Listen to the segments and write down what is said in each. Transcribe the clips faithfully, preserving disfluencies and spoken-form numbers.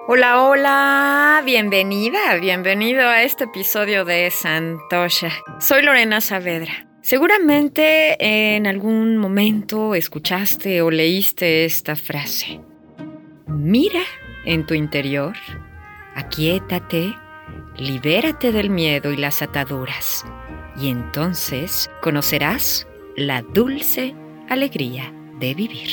Hola, hola, bienvenida, bienvenido a este episodio de Santosha. Soy Lorena Saavedra. Seguramente en algún momento escuchaste o leíste esta frase. Mira en tu interior, aquíétate, libérate del miedo y las ataduras, y entonces conocerás la dulce alegría de vivir.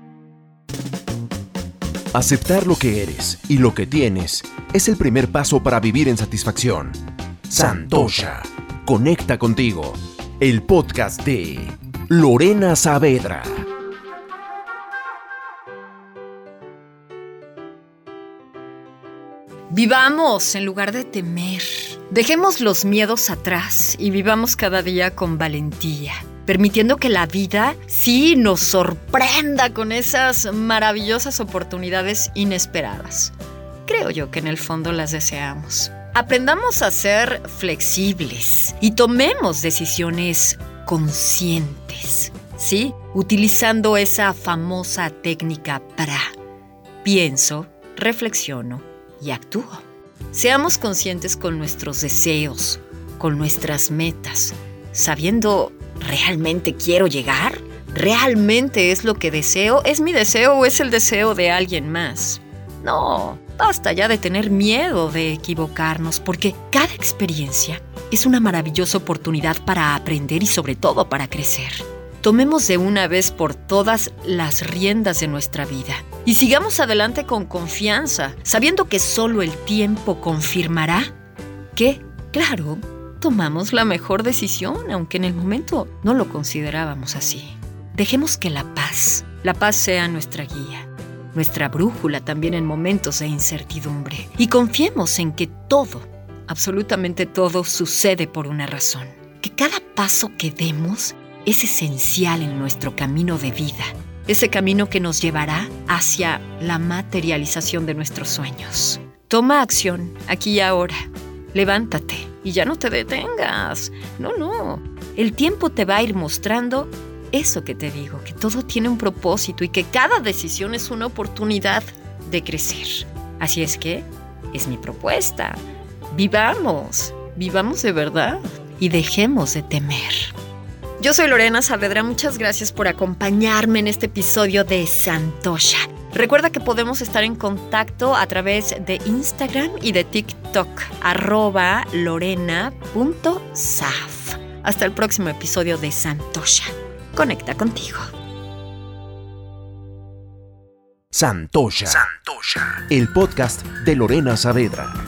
Aceptar lo que eres y lo que tienes es el primer paso para vivir en satisfacción. Santosha, conecta contigo. El podcast de Lorena Saavedra. Vivamos en lugar de temer. Dejemos los miedos atrás y vivamos cada día con valentía, permitiendo que la vida sí nos sorprenda con esas maravillosas oportunidades inesperadas. Creo yo que en el fondo las deseamos. Aprendamos a ser flexibles y tomemos decisiones conscientes, ¿sí? Utilizando esa famosa técnica PRA. Pienso, reflexiono y actúo. Seamos conscientes con nuestros deseos, con nuestras metas, sabiendo ¿realmente quiero llegar? ¿Realmente es lo que deseo? ¿Es mi deseo o es el deseo de alguien más? No, basta ya de tener miedo de equivocarnos, porque cada experiencia es una maravillosa oportunidad para aprender y sobre todo para crecer. Tomemos de una vez por todas las riendas de nuestra vida y sigamos adelante con confianza, sabiendo que solo el tiempo confirmará que, claro, tomamos la mejor decisión, aunque en el momento no lo considerábamos así. Dejemos que la paz, la paz sea nuestra guía, nuestra brújula también en momentos de incertidumbre. Y confiemos en que todo, absolutamente todo, sucede por una razón. Que cada paso que demos es esencial en nuestro camino de vida, ese camino que nos llevará hacia la materialización de nuestros sueños. Toma acción aquí y ahora. Levántate y ya no te detengas. No, no. El tiempo te va a ir mostrando eso que te digo, que todo tiene un propósito y que cada decisión es una oportunidad de crecer. Así es que es mi propuesta. Vivamos, vivamos de verdad y dejemos de temer. Yo soy Lorena Saavedra, muchas gracias por acompañarme en este episodio de Santosha. Recuerda que podemos estar en contacto a través de Instagram y de TikTok, arroba lorena punto saf. Hasta el próximo episodio de Santosha. Conecta contigo. Santosha, Santosha, el podcast de Lorena Saavedra.